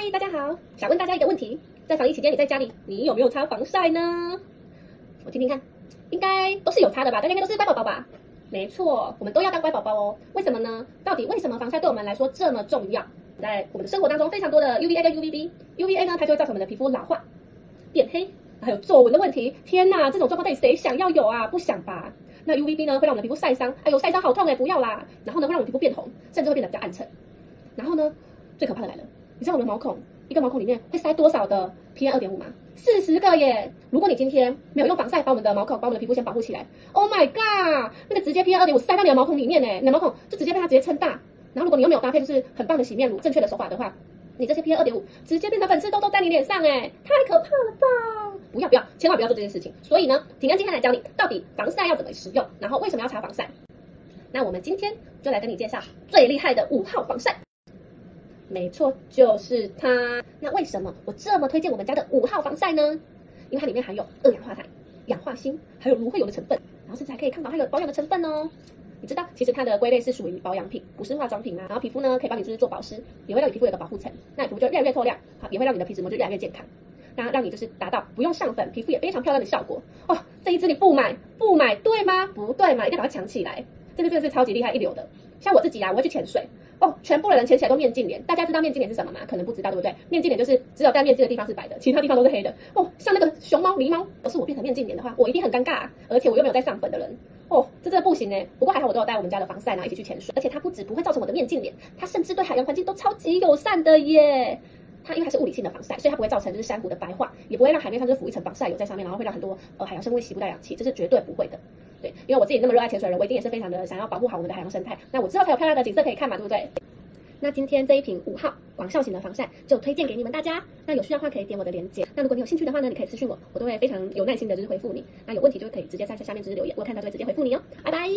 大家好，想问大家一个问题，在防疫期间你在家里，你有没有擦防晒呢？我听听看，应该都是有擦的吧，大家应该都是乖宝宝吧？没错，我们都要当乖宝宝哦。为什么呢？到底为什么防晒对我们来说这么重要？在我们的生活当中，非常多的 UVA 跟 UVB，UVA 呢，它就会造成我们的皮肤老化、变黑，还有皱纹的问题。天哪，这种状况到底谁想要有啊？不想吧？那 UVB 呢，会让我们的皮肤晒伤，哎呦，晒伤好痛哎，不要啦。然后呢，会让我们皮肤变红，甚至会变得比较暗沉。然后呢，最可怕的来了，你知道我们的毛孔一个毛孔里面会塞多少的 PM2.5 吗？40个耶！如果你今天没有用防晒把我们的毛孔、把我们的皮肤先保护起来 ，Oh my god， 那个直接 PM2.5 塞到你的毛孔里面呢，你的毛孔就直接被它直接撑大。然后如果你又没有搭配就是很棒的洗面乳、正确的手法的话，你这些 PM2.5 直接变成粉刺痘痘在你脸上哎，太可怕了吧！不要，千万不要做这件事情。所以呢，婷恩今天来教你到底防晒要怎么使用，然后为什么要擦防晒。那我们今天就来跟你介绍最厉害的5号防晒。没错，就是它。那为什么我这么推荐我们家的5号防晒呢？因为它里面含有2氧化钛、氧化锌，还有芦荟油的成分，然后甚至还可以抗老还有保养的成分哦。你知道，其实它的归类是属于保养品，不是化妆品啊。然后皮肤呢，可以帮你就是做保湿，也会让你皮肤有个保护层，那你皮肤就越来越透亮，好，也会让你的皮脂膜就越来越健康，让你就是达到不用上粉，皮肤也非常漂亮的效果哦。这一支你不买对吗？不对嘛，一定要把它抢起来，这个真的是超级厉害一流的。像我自己啊，我会去潜水。哦，全部的人潜起来都面镜脸，大家知道面镜脸是什么吗？可能不知道，对不对？面镜脸就是只有戴面镜的地方是白的，其他地方都是黑的。哦，像那个熊猫、狸猫，要是我变成面镜脸的话，我一定很尴尬，而且我又没有在上粉的人，哦，这真的不行哎。不过还好我都有带我们家的防晒，然后一起去潜水，而且它不止不会造成我的面镜脸，它甚至对海洋环境都超级友善的耶。它因为它是物理性的防晒，所以它不会造成就是珊瑚的白化，也不会让海面上就是浮一层防晒油在上面，然后会让很多海洋生物吸不到氧气，这是绝对不会的。对，因为我自己那么热爱潜水的人，我一定也是非常的想要保护好我们的海洋生态。那我之后才有漂亮的景色可以看嘛，对不对？那今天这一瓶5号广效型的防晒就推荐给你们大家。那有需要的话可以点我的链接。那如果你有兴趣的话呢，你可以私讯我，我都会非常有耐心的就是回复你。那有问题就可以直接在下面就是留言，我看到就会直接回复你哦。拜拜。